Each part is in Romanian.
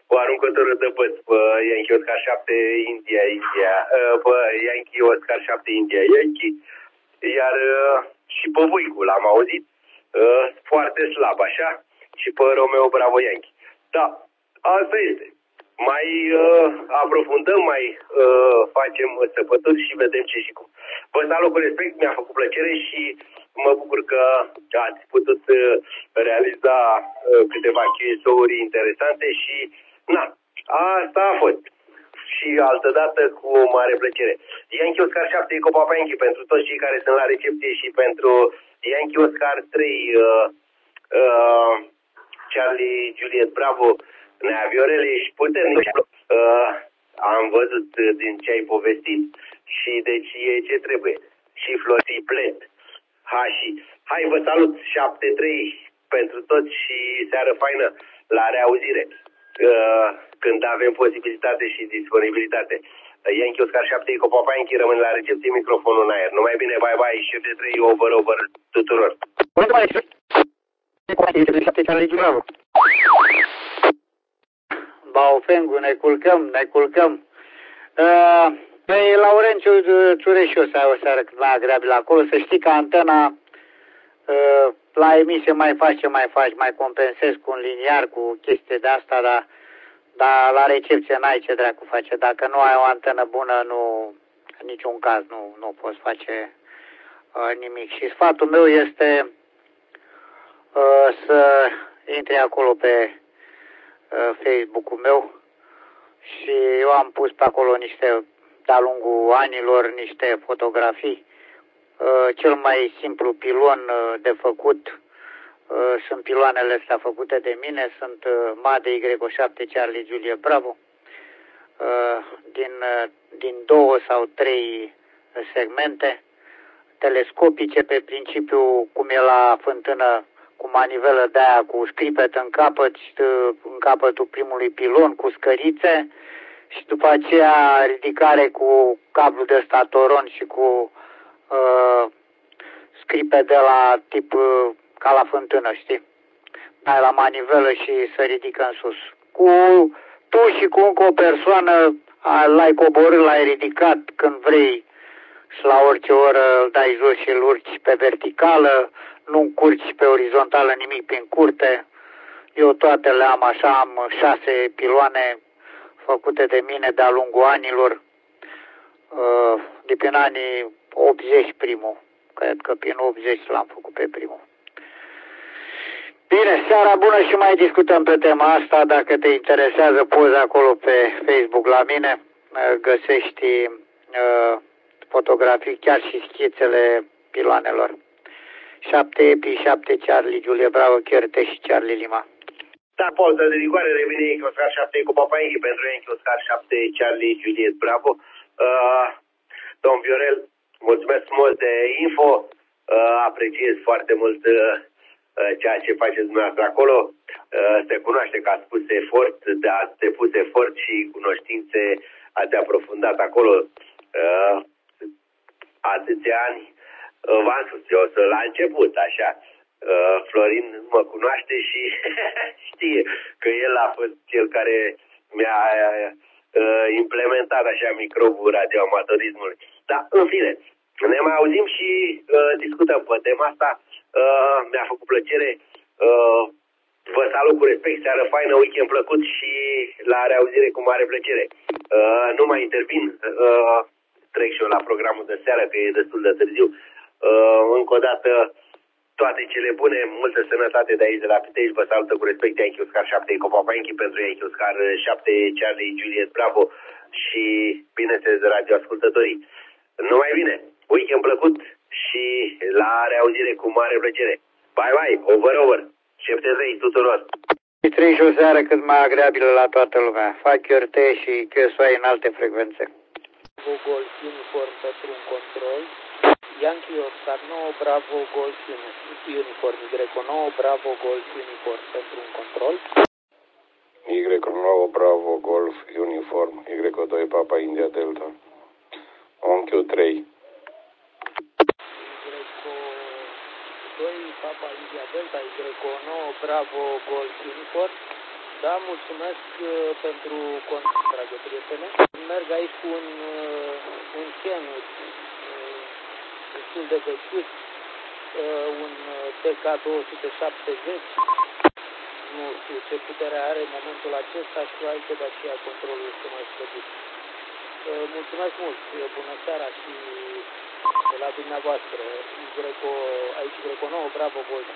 o aruncătoră de băț pe Yankee Oscar 7 India, pe Yankee Oscar 7 India, Yankee. Iar și pe Voicu l-am auzit foarte slab, așa, și pe Romeo Bravo Yankee. Da, asta este. Mai aprofundăm, mai facem săpături și vedem ce și cum. Vă salut cu respect, mi-a făcut plăcere și mă bucur că ați putut realiza câteva chestii interesante și na, asta a fost. Și altădată cu mare plăcere. Yankee Oscar 7 Eco Papa Yankee pentru toți cei care sunt la recepție și pentru Yankee Oscar 3 Charlie Juliet Bravo Nea Viorel, ești puternic. Am văzut din ce ai povestit și deci e ce trebuie. Și Flori Plet. Hai, vă salut 7-3 pentru toți și seară faină la reauzire. Când avem posibilitate și disponibilitate. Yankee Oscar 7 Eco Papa Yankee rămâne la recepție, microfonul în aer. Numai bine, bye și 7-3 over tuturor. Baufengu, ne culcăm. Pe Laurențiu Ciureșiu o seară cât mai agreabilă acolo. Să știi că antena la emisie mai compensezi cu un liniar, cu chestii de asta, dar la recepție n-ai ce dracu face. Dacă nu ai o antenă bună, în niciun caz nu poți face nimic. Și sfatul meu este să intri acolo pe Facebook-ul meu și eu am pus pe acolo de-a lungul anilor niște fotografii. Cel mai simplu pilon de făcut sunt piloanele astea făcute de mine, sunt MADE Y7 Charlie Juliet Bravo, din 2 sau 3 segmente, telescopice pe principiu cum e la fântână, cu manivelă de aia cu scripet în capătul primului pilon, cu scărițe și după aceea ridicare cu cablu de statoron și cu scripe de la tip ca la fântână, știi? Dai la manivelă și se ridică în sus. Cu tu și cu încă o persoană l-ai coborât, l-ai ridicat când vrei și la orice oră îl dai jos și îl urci pe verticală, nu încurci pe orizontală nimic prin curte. Eu toate le am așa, am 6 piloane făcute de mine de-a lungul anilor, de prin anii 80 primul. Cred că prin 80 l-am făcut pe primul. Bine, seara bună și mai discutăm pe tema asta. Dacă te interesează, pozi acolo pe Facebook la mine. Găsești fotografii, chiar și schițele piloanelor. 7 Epi, 7 Charlie Juliet Bravo, Chierte și Charlie Lima. Da, pauză de rigoare, revine Yankee Oscar 7 cu Papa Yankee pentru Yankee Oscar 7 Charlie Juliet Bravo. Domn Viorel, mulțumesc mult de info, apreciez foarte mult ceea ce faceți dumneavoastră acolo. Se cunoaște că ați pus efort, ați depus efort și cunoștințe, ați aprofundat acolo atâția ani. V-am spus eu, la început, așa, Florin mă cunoaște și știe că el a fost cel care mi-a implementat așa microbul radioamatorismului. Dar, în fine, ne mai auzim și discutăm pe tema asta. Mi-a făcut plăcere. Vă salut cu respect, seară faină, weekend plăcut și la reauzire cu mare plăcere. Nu mai intervin, trec și eu la programul de seară, că e destul de târziu. Încă o dată, toate cele bune, multă sănătate de aici, de la Pitești. Vă salută cu respect Yankee Oscar 7 Eco Papa Yankee pentru Yankee Oscar 7 Charlie Juliet Bravo și, bineînțeles, radioascultătorii. Numai bine, weekend plăcut și la reauzire cu mare plăcere. Bye, over. 7-3 tuturor. 3 și o seară cât mai agreabilă la toată lumea. Fac chiorte și chesoai în alte frecvențe. Golf uniform pentru un control. Yankee Oscar 9 Bravo Golf uniform. Y9 Bravo Golf uniform pentru un control. Y9 Bravo Golf uniform. Y2 Papa India Delta. On Q3. Y2 Papa India Delta. Y9 Bravo Golf uniform. Da, mulțumesc pentru contact, dragă prietene. Merg aici cu un Kenwood destul de vechiut, un TK270. Nu știu ce putere are în momentul acesta și probabil că de aceea controlul este mai slăbit. Mulțumesc mult, bună seara și de la dumneavoastră. Aici Greco 9, Bravo, Golf.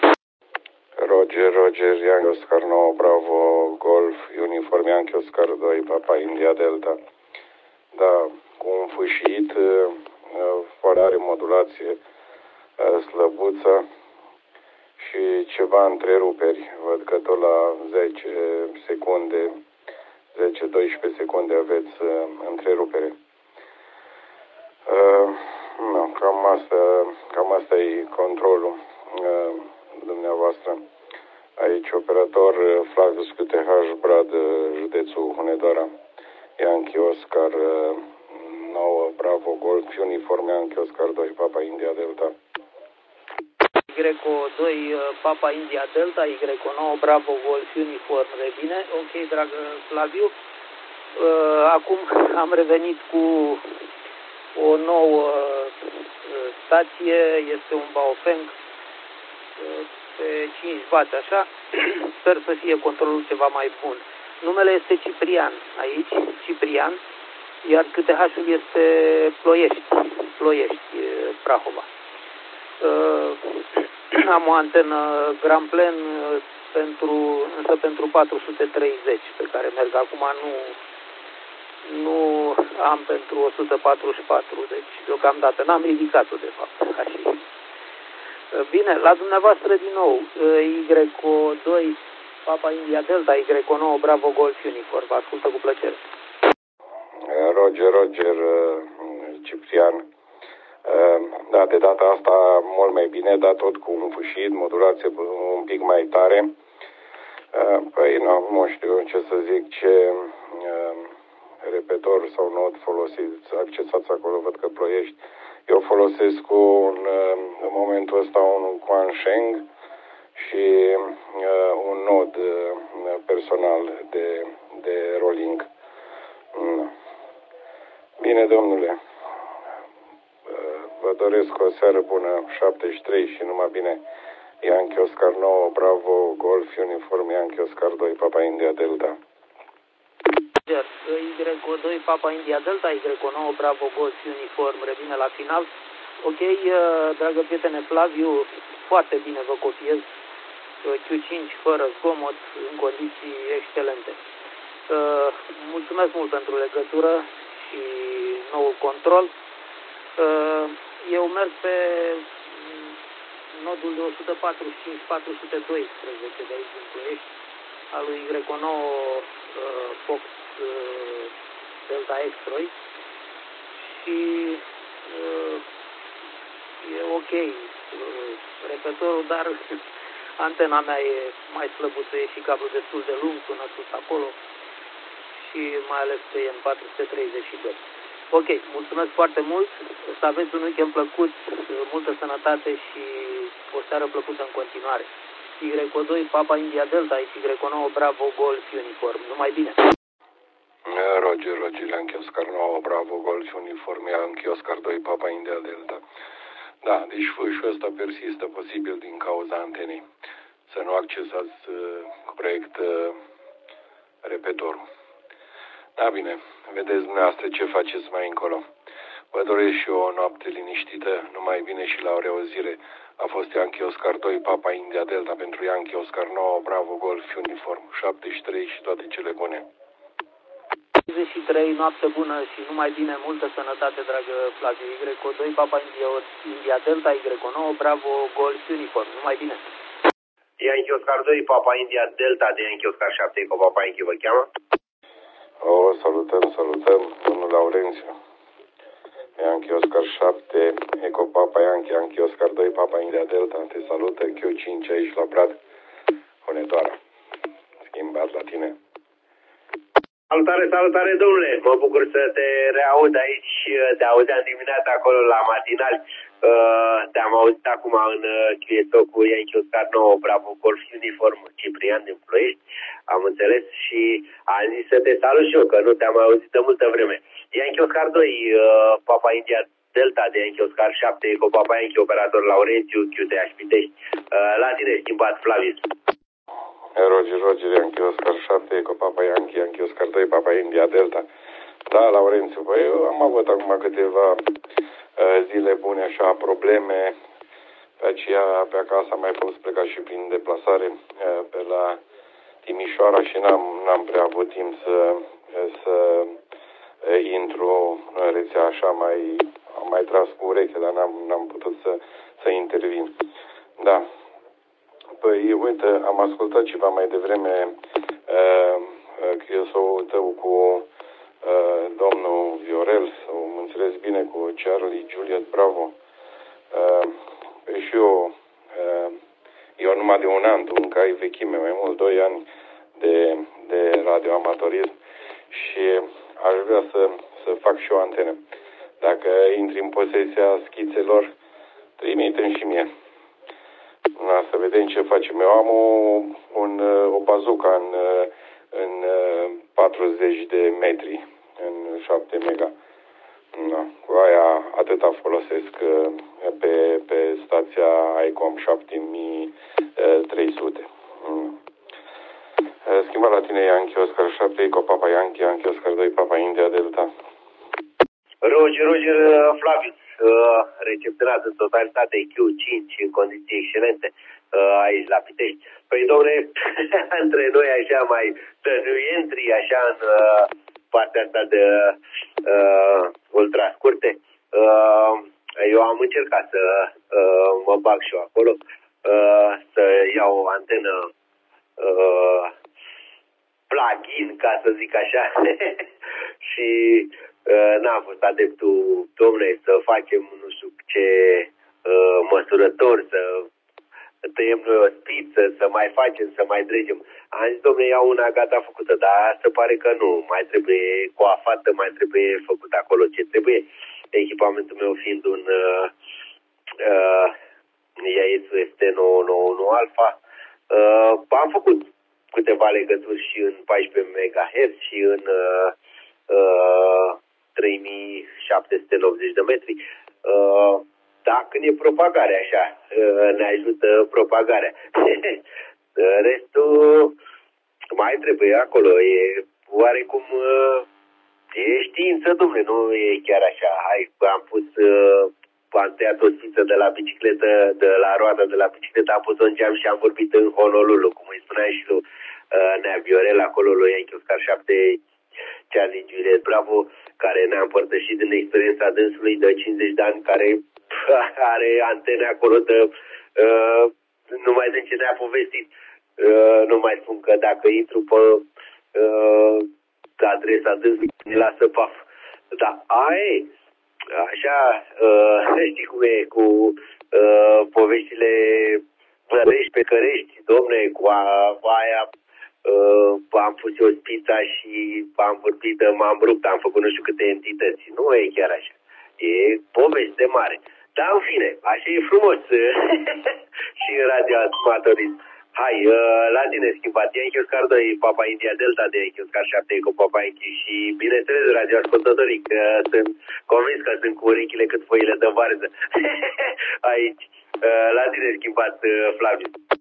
Roger, Yankee Oscar 9, Bravo, Golf, Uniform Yankee Oscar 2, Papa India Delta. Da, cu un fâșit, fără are modulație slăbuță și ceva întreruperi. Văd că tot la 10 secunde, 10-12 secunde aveți întrerupere. Cam asta e controlul dumneavoastră. Aici operator Flavius QTH Brad, județul Hunedoara, Yankee Oscar 9 Bravo Golf, Uniform Yankee Oscar 2 Papa India Delta. Greco 2 Papa India Delta, Greco 9 Bravo Golf, Uniform, revine. Ok, dragă Flaviu. Acum am revenit cu o nouă stație, este un Baofeng pe 5W, așa. Sper să fie controlul ceva mai bun. Numele este Ciprian aici, Ciprian, iar QTH-ul este Ploiești, Prahova. Am o antenă Grand Plan însă pentru 430 pe care merg acum, nu am pentru 144, deci deocamdată n-am ridicat-o de fapt. Așa. Bine, la dumneavoastră din nou, Y2 Papa India Delta, Y9 Bravo Golf Uniform, vă ascultă cu plăcere. Roger, Ciprian. Da, de data asta mult mai bine, dar tot cu un fâșit, modulație un pic mai tare. Păi nu știu ce să zic, ce repetor sau nod folosiți, accesați acolo, văd că Ploiești. Eu folosesc în momentul ăsta un Quansheng și un nod personal de rolling. Bine, domnule, vă doresc o seară bună, 73 și numai bine. Yankee Oscar 9, Bravo, Golf, Uniform, Yankee Oscar 2, Papa India Delta. Y2 Papa India Delta, Y9 Bravo Golf Uniform, revine la final. Ok, dragă prietene Flaviu, foarte bine vă copiez. Q5 fără zgomot, în condiții excelente. Mulțumesc mult pentru legătură și noul control. Eu merg pe nodul de 145-412 de aici din Ploiești, al lui Y9 Fox Delta X-Roy și e ok repetorul, dar antena mea e mai slăbuță, e și cablul destul de lung până sus acolo și mai ales că e în 432. Ok, mulțumesc foarte mult, să aveți un weekend plăcut, multă sănătate și o seară plăcută în continuare. Y2 Papa India Delta, Y9 Bravo Golf Uniform, numai bine! Roger, Yankee Oscar 9, Bravo Golf Uniform, Yankee Oscar 2, Papa India Delta. Da, deci fâșul ăsta persistă, posibil din cauza antenei. Să nu accesați corect repetorul. Da, bine, vedeți dumneavoastră ce faceți mai încolo. Vă doresc și eu o noapte liniștită, numai bine și la o reauzire. A fost Yankee Oscar 2, Papa India Delta pentru Yankee Oscar 9, Bravo Golf Uniform, 73 și toate cele bune. 33, noapte bună și numai bine, multă sănătate, dragă Flaviu. Y2 Papa India Delta, Y9 Bravo Golf Uniform, numai bine. Yankee Oscar 2, Papa India Delta de Yankee Oscar 7, Eco Papa Yankee vă cheamă? Salutăm, domnul Laurențiu. Yankee Oscar 7, Eco Papa Yankee Oscar 2, Papa India Delta, te salută, Q5 aici la Brad, Hunedoara. Schimbat la tine. Salutare, domnule! Mă bucur să te reaud aici, te auzeam dimineața acolo la matinal. Te-am auzit acum în QSO cu Yankee Oscar 9 Bravo Golf Uniform Ciprian din Ploiești, am înțeles, și am zis să te salut și eu, că nu te-am auzit de multă vreme. Yankee Oscar 2 Papa India Delta de Yankee Oscar 7 Eco Papa Yankee operator Laurențiu QTH Pitești. La tine schimbat, Flavius. Roger, Yankee Oscar 7 Eco Papa Yankee Oscar 2 Papa India Delta. Da, Laurențiu, păi eu am avut acum câteva zile bune, așa, probleme. Pe aceea, pe acasă am mai fost plecat și prin deplasare pe la Timișoara și n-am prea avut timp să intru în rețea, așa, am mai tras cu ureche, dar n-am putut să intervin. Da. Păi, uite, am ascultat ceva mai devreme QSO-ul tău cu domnul Viorel, sau mă înțeles bine, cu Charlie Juliet Bravo. Și eu numai de un an, tu încă ai vechime, mai mult 2 ani de radioamatorism și aș vrea să fac și o antenă. Dacă intri în posesia schițelor, trimite-mi și mie. Să vedem ce facem. Eu am o bazuca în 40 de metri, în 7 mega. Da. Cu aia atâta folosesc pe stația ICOM 7300. Schimba la tine Yankee Oscar 7, Eco Papa Yankee Oscar 2, Papa India Delta. Roger Flavius, recepționat în totalitate Q5 în condiții excelente aici la Pitești. Păi, dom'le, între noi așa mai tănuientri, așa în partea asta de ultra scurte, eu am încercat să mă bag și eu acolo, să iau o antenă plug-in, ca să zic așa, și n-am fost adeptul, dom'le, să facem nu știu ce măsurători, să tăiem noi o spiță, să mai facem, să mai dregem. Am zis, dom'le, iau una gata făcută, dar se pare că nu, mai trebuie coafată, mai trebuie făcut acolo ce trebuie. Echipamentul meu fiind un Yaesu ST991 Alpha, am făcut câteva legături și în 14 MHz și în 3780 de metri. Da, când e propagarea așa, ne ajută propagarea. Restul mai trebuie acolo, e oarecum, e știință, dom'le, nu e chiar așa. Hai, am tăiat o spiță de la bicicletă, de la roata de la bicicletă, am pus-o în geam și am vorbit în Honolulu, cum îi spuneam și lui Nea Viorel, acolo lui Yankee Oscar 7, Charlie Juliet Bravo, care ne-a împărtășit din experiența dânsului de 50 de ani, care are antene acolo de numai din ce ne-a povestit. Nu mai spun că dacă intru pe adresa dânsului, ne lasă paf. Da, aia așa, știi cum e cu poveștile Vărești pe Cărești, domne, cu aia am pus eu spița și am vorbit de m-am rupt, am făcut nu știu câte entități. Nu e chiar așa. E poveste mare. Dar în fine, așa e frumos și în radioamatorism. Hai, la tine schimbat Yankee Oscar 2, Papa India Delta de Yankee Oscar 7 cu Papa Yankee și bineînțeles radioascultătorii, că sunt convins că sunt cu urechile cât foile de varză. Aici, la tine schimbat, Flavius.